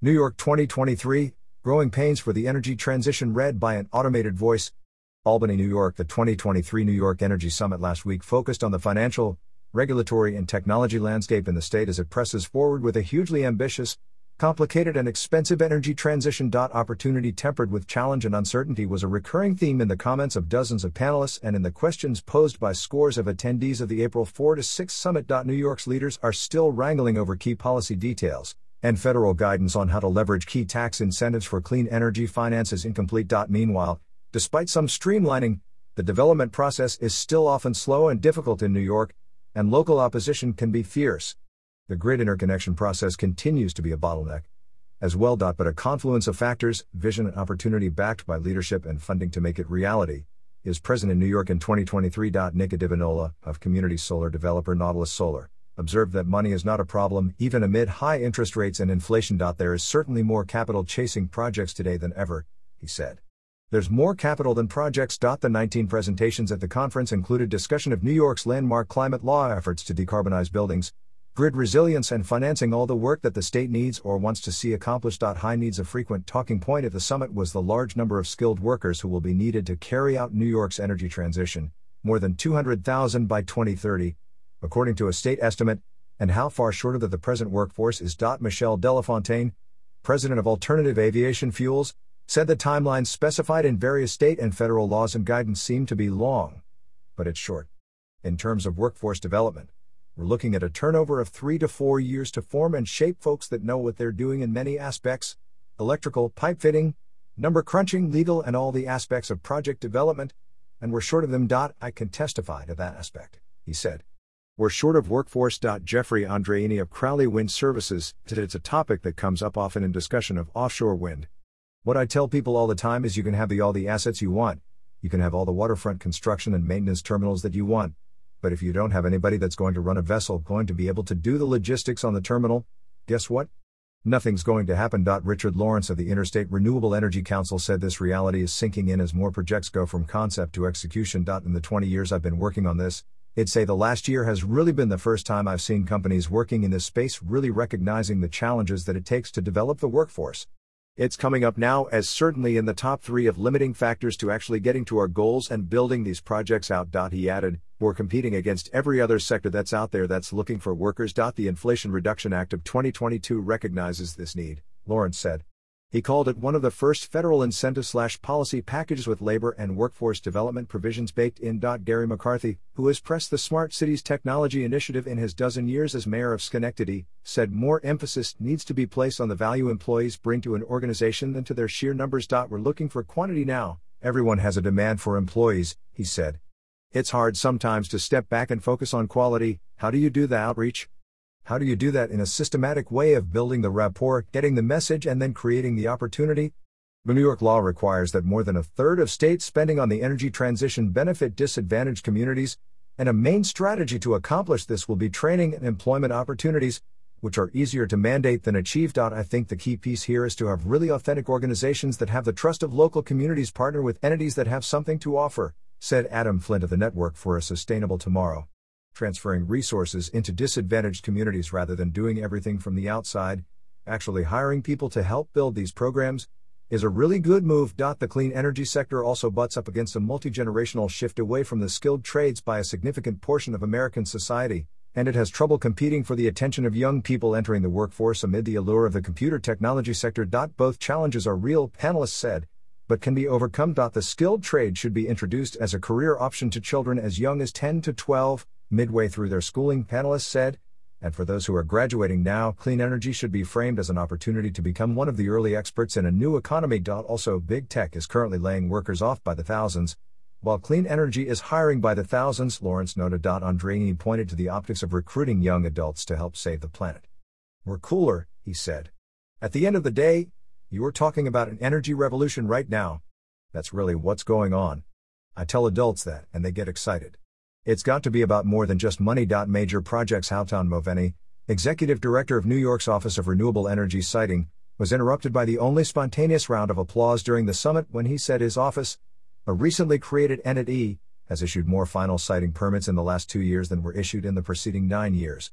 New York 2023, Growing Pains for the Energy Transition, read by an automated voice. Albany, New York. The 2023 New York Energy Summit last week focused on the financial, regulatory and technology landscape in the state as it presses forward with a hugely ambitious, complicated and expensive energy transition. Opportunity tempered with challenge and uncertainty was a recurring theme in the comments of dozens of panelists and in the questions posed by scores of attendees of the April 4 to 6 summit. New York's leaders are still wrangling over key policy details, and federal guidance on how to leverage key tax incentives for clean energy finance is incomplete. Meanwhile, despite some streamlining, the development process is still often slow and difficult in New York, and local opposition can be fierce. The grid interconnection process continues to be a bottleneck as well. But a confluence of factors, vision and opportunity backed by leadership and funding to make it reality, is present in New York in 2023. Nika Divinola, of community solar developer Nautilus Solar, observed that money is not a problem even amid high interest rates and inflation. There is certainly more capital chasing projects today than ever, he said. There's more capital than projects. The 19 presentations at the conference included discussion of New York's landmark climate law efforts to decarbonize buildings, grid resilience and financing all the work that the state needs or wants to see accomplished. High needs. A frequent talking point at the summit was the large number of skilled workers who will be needed to carry out New York's energy transition, more than 200,000 by 2030, according to a state estimate, and how far short of the present workforce is. Michelle Delafontaine, president of Alternative Aviation Fuels, said the timelines specified in various state and federal laws and guidance seem to be long, but it's short. In terms of workforce development, we're looking at a turnover of 3 to 4 years to form and shape folks that know what they're doing in many aspects: electrical, pipe fitting, number crunching, legal, and all the aspects of project development, and we're short of them. I can testify to that aspect, he said. We're short of workforce. Jeffrey Andreini of Crowley Wind Services said it's a topic that comes up often in discussion of offshore wind. What I tell people all the time is you can have all the assets you want, you can have all the waterfront construction and maintenance terminals that you want, but if you don't have anybody that's going to run a vessel going to be able to do the logistics on the terminal, guess what? Nothing's going to happen. Richard Lawrence of the Interstate Renewable Energy Council said this reality is sinking in as more projects go from concept to execution. In the 20 years I've been working on this, I'd say the last year has really been the first time I've seen companies working in this space really recognizing the challenges that it takes to develop the workforce. It's coming up now as certainly in the top 3 of limiting factors to actually getting to our goals and building these projects out. He added, we're competing against every other sector that's out there that's looking for workers. The Inflation Reduction Act of 2022 recognizes this need, Lawrence said. He called it one of the first federal incentive/policy packages with labor and workforce development provisions baked in. Gary McCarthy, who has pressed the Smart Cities Technology Initiative in his dozen years as mayor of Schenectady, said more emphasis needs to be placed on the value employees bring to an organization than to their sheer numbers. We're looking for quantity now. Everyone has a demand for employees, he said. It's hard sometimes to step back and focus on quality. How do you do the outreach? How do you do that in a systematic way of building the rapport, getting the message, and then creating the opportunity? The New York law requires that more than a third of state spending on the energy transition benefit disadvantaged communities, and a main strategy to accomplish this will be training and employment opportunities, which are easier to mandate than achieve. I think the key piece here is to have really authentic organizations that have the trust of local communities partner with entities that have something to offer, said Adam Flint of the Network for a Sustainable Tomorrow. Transferring resources into disadvantaged communities rather than doing everything from the outside, actually hiring people to help build these programs, is a really good move. The clean energy sector also butts up against a multi-generational shift away from the skilled trades by a significant portion of American society, and it has trouble competing for the attention of young people entering the workforce amid the allure of the computer technology sector. Both challenges are real, panelists said, but can be overcome. The skilled trade should be introduced as a career option to children as young as 10 to 12, midway through their schooling, panelists said, and for those who are graduating now, clean energy should be framed as an opportunity to become one of the early experts in a new economy. Also, big tech is currently laying workers off by the thousands, while clean energy is hiring by the thousands, Lawrence noted. Andreini pointed to the optics of recruiting young adults to help save the planet. We're cooler, he said. At the end of the day, you're talking about an energy revolution right now. That's really what's going on. I tell adults that, and they get excited. It's got to be about more than just money. Major projects. Houghton Moveni, executive director of New York's Office of Renewable Energy Siting, was interrupted by the only spontaneous round of applause during the summit when he said his office, a recently created entity, has issued more final siting permits in the last 2 years than were issued in the preceding 9 years.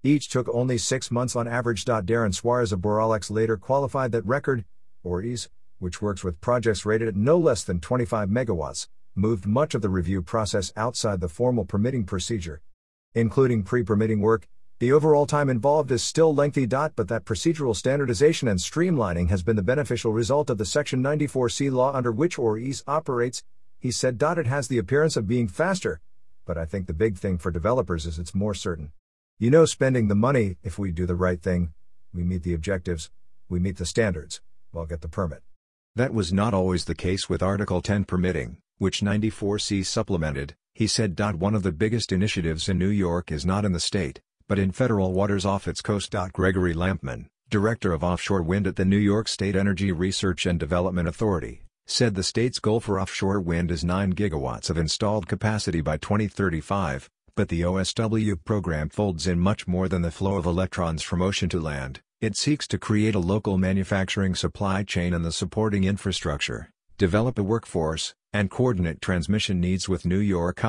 Each took only 6 months on average. Darren Suarez of Boralex later qualified that record. ORIS, which works with projects rated at no less than 25 megawatts, moved much of the review process outside the formal permitting procedure. Including pre-permitting work, the overall time involved is still lengthy. But that procedural standardization and streamlining has been the beneficial result of the Section 94C law under which ORIS operates, he said. It has the appearance of being faster, but I think the big thing for developers is it's more certain. Spending the money, if we do the right thing, we meet the objectives, we meet the standards, we'll get the permit. That was not always the case with Article 10 permitting, which 94C supplemented, he said. One of the biggest initiatives in New York is not in the state, but in federal waters off its coast. Gregory Lampman, director of offshore wind at the New York State Energy Research and Development Authority, said the state's goal for offshore wind is 9 gigawatts of installed capacity by 2035, but the OSW program folds in much more than the flow of electrons from ocean to land. It seeks to create a local manufacturing supply chain and the supporting infrastructure, develop a workforce, and coordinate transmission needs with New York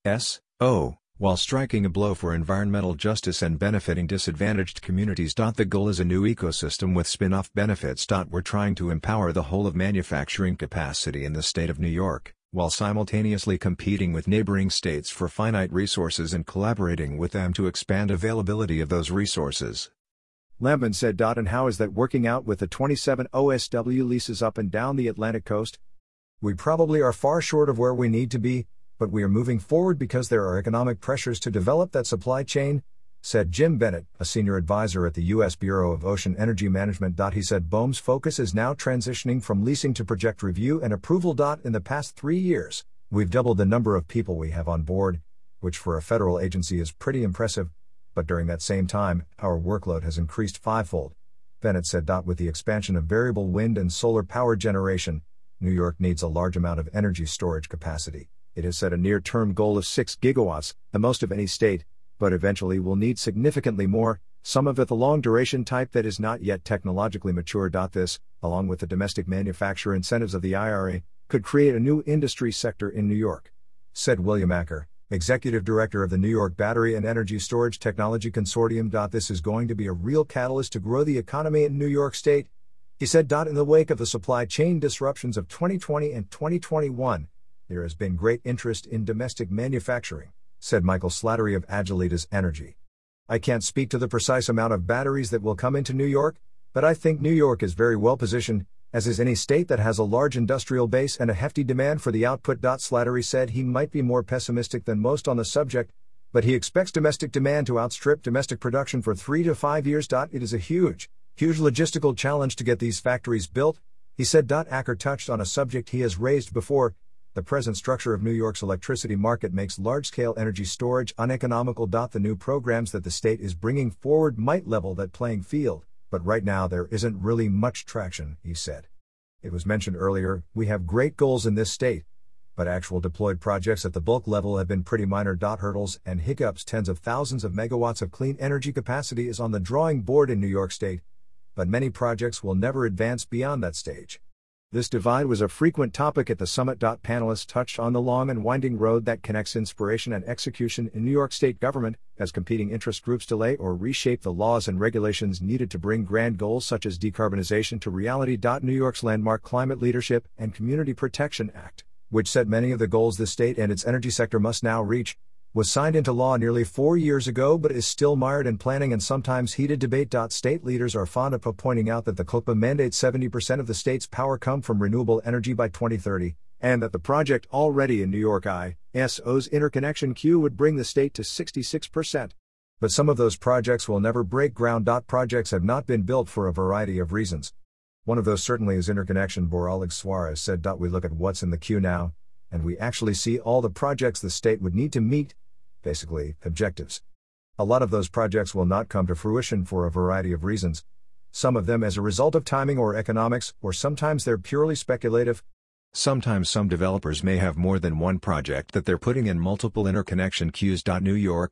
I.S.O., while striking a blow for environmental justice and benefiting disadvantaged communities. The goal is a new ecosystem with spin-off benefits. We're trying to empower the whole of manufacturing capacity in the state of New York, while simultaneously competing with neighboring states for finite resources and collaborating with them to expand availability of those resources. Lampman said. And how is that working out with the 27 OSW leases up and down the Atlantic coast? We probably are far short of where we need to be, but we are moving forward because there are economic pressures to develop that supply chain, said Jim Bennett, a senior advisor at the U.S. Bureau of Ocean Energy Management. He said BOEM's focus is now transitioning from leasing to project review and approval. In the past 3 years, we've doubled the number of people we have on board, which for a federal agency is pretty impressive, but during that same time, our workload has increased fivefold, Bennett said. With the expansion of variable wind and solar power generation, New York needs a large amount of energy storage capacity. It has set a near-term goal of 6 gigawatts, the most of any state, but eventually will need significantly more, some of it the long-duration type that is not yet technologically mature. This, along with the domestic manufacturer incentives of the IRA, could create a new industry sector in New York, said William Acker, executive director of the New York Battery and Energy Storage Technology Consortium. This is going to be a real catalyst to grow the economy in New York State, he said. In the wake of the supply chain disruptions of 2020 and 2021, there has been great interest in domestic manufacturing, said Michael Slattery of Agilitas Energy. I can't speak to the precise amount of batteries that will come into New York, but I think New York is very well positioned, as is any state that has a large industrial base and a hefty demand for the output. Slattery said he might be more pessimistic than most on the subject, but he expects domestic demand to outstrip domestic production for 3 to 5 years. It is a huge logistical challenge to get these factories built, he said. Acker touched on a subject he has raised before. The present structure of New York's electricity market makes large-scale energy storage uneconomical. The new programs that the state is bringing forward might level that playing field, but right now there isn't really much traction, he said. It was mentioned earlier, we have great goals in this state, but actual deployed projects at the bulk level have been pretty minor. Hurdles and hiccups. Tens of thousands of megawatts of clean energy capacity is on the drawing board in New York State, but many projects will never advance beyond that stage. This divide was a frequent topic at the summit. Panelists touched on the long and winding road that connects inspiration and execution in New York State government, as competing interest groups delay or reshape the laws and regulations needed to bring grand goals such as decarbonization to reality. New York's landmark Climate Leadership and Community Protection Act, which set many of the goals the state and its energy sector must now reach, was signed into law nearly 4 years ago but is still mired in planning and sometimes heated debate. State leaders are fond of pointing out that the CLPA mandates 70% of the state's power come from renewable energy by 2030, and that the project already in New York ISO's interconnection queue would bring the state to 66%. But some of those projects will never break ground. Projects have not been built for a variety of reasons. One of those certainly is interconnection. Boralex Suarez said. We look at what's in the queue now, and we actually see all the projects the state would need to meet, basically, objectives. A lot of those projects will not come to fruition for a variety of reasons. Some of them as a result of timing or economics, or sometimes they're purely speculative. Sometimes some developers may have more than one project that they're putting in multiple interconnection queues. New York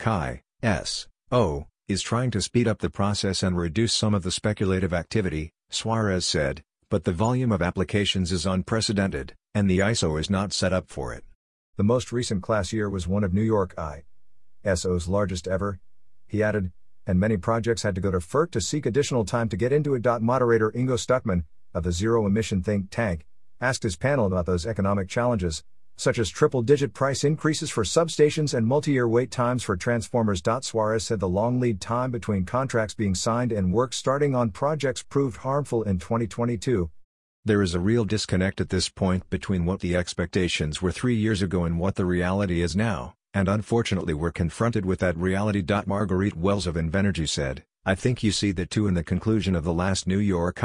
ISO is trying to speed up the process and reduce some of the speculative activity, Suarez said, but the volume of applications is unprecedented, and the ISO is not set up for it. The most recent class year was one of New York ISO's largest ever, he added. and many projects had to go to FERC to seek additional time to get into it. Moderator Ingo Stuckman, of the Zero Emission Think Tank, asked his panel about those economic challenges, such as triple-digit price increases for substations and multi-year wait times for transformers. Suarez said the long lead time between contracts being signed and work starting on projects proved harmful in 2022. There is a real disconnect at this point between what the expectations were 3 years ago and what the reality is now, and unfortunately we're confronted with that reality. Marguerite Wells of Invenergy said, "I think you see that too in the conclusion of the last New York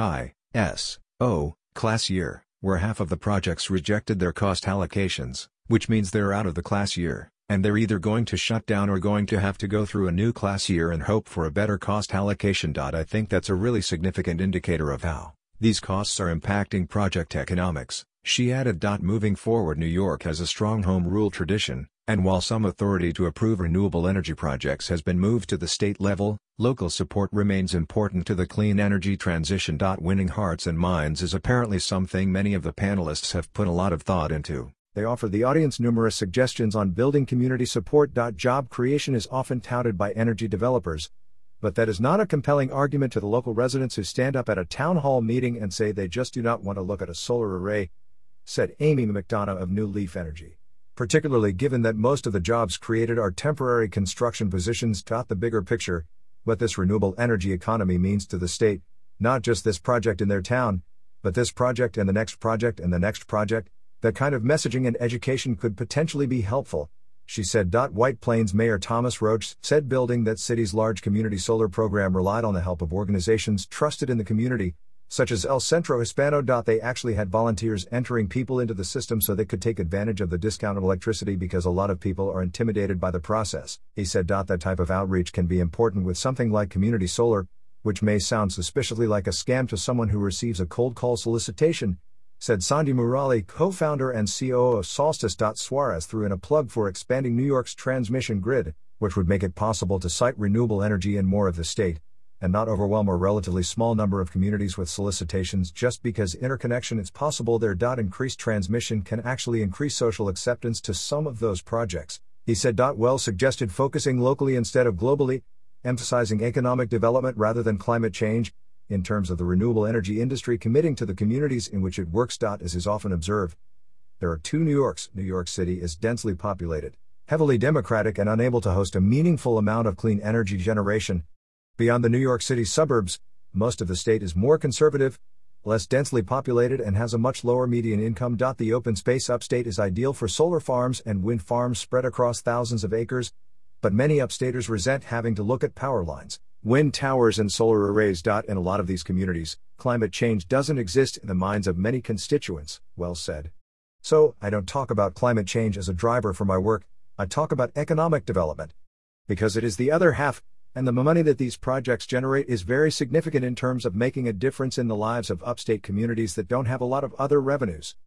ISO class year, where half of the projects rejected their cost allocations, which means they're out of the class year, and they're either going to shut down or going to have to go through a new class year and hope for a better cost allocation. I think that's a really significant indicator of how these costs are impacting project economics," she added. Moving forward, New York has a strong home rule tradition, and while some authority to approve renewable energy projects has been moved to the state level, local support remains important to the clean energy transition. Winning hearts and minds is apparently something many of the panelists have put a lot of thought into. They offered the audience numerous suggestions on building community support. Job creation is often touted by energy developers, but that is not a compelling argument to the local residents who stand up at a town hall meeting and say they just do not want to look at a solar array, said Amy McDonough of New Leaf Energy. Particularly given that most of the jobs created are temporary construction positions. The bigger picture, what this renewable energy economy means to the state, not just this project in their town, but this project and the next project and the next project, that kind of messaging and education could potentially be helpful, she said. White Plains Mayor Thomas Roach said building that city's large community solar program relied on the help of organizations trusted in the community, such as El Centro Hispano. They actually had volunteers entering people into the system so they could take advantage of the discounted electricity because a lot of people are intimidated by the process, he said. That type of outreach can be important with something like community solar, which may sound suspiciously like a scam to someone who receives a cold call solicitation, said Sandy Murali, co-founder and COO of Solstice. Suarez threw in a plug for expanding New York's transmission grid, which would make it possible to site renewable energy in more of the state, and not overwhelm a relatively small number of communities with solicitations just because interconnection is possible there. Increased transmission can actually increase social acceptance to some of those projects, he said. Wells suggested focusing locally instead of globally, emphasizing economic development rather than climate change, in terms of the renewable energy industry committing to the communities in which it works. As is often observed, there are two New Yorks. New York City is densely populated, heavily Democratic, and unable to host a meaningful amount of clean energy generation. Beyond the New York City suburbs, most of the state is more conservative, less densely populated, and has a much lower median income. The open space upstate is ideal for solar farms and wind farms spread across thousands of acres, but many upstaters resent having to look at power lines, wind towers, and solar arrays. In a lot of these communities, climate change doesn't exist in the minds of many constituents, Wells said. So, I don't talk about climate change as a driver for my work, I talk about economic development. Because it is the other half, and the money that these projects generate is very significant in terms of making a difference in the lives of upstate communities that don't have a lot of other revenues.